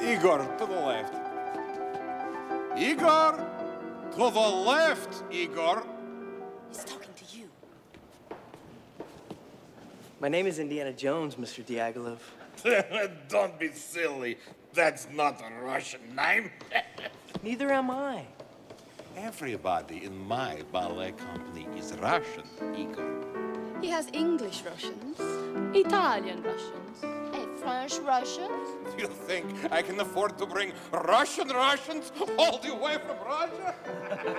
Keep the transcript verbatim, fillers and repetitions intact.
Igor, to the left. Igor, to the left, Igor. He's talking to you. My name is Indiana Jones, Mister Diaghilev. Don't be silly. That's not a Russian name. Neither am I. Everybody in my ballet company is Russian, Igor. He has English Russians. Italian Russians. And French Russians. You think I can afford to bring Russian Russians all the way from Russia?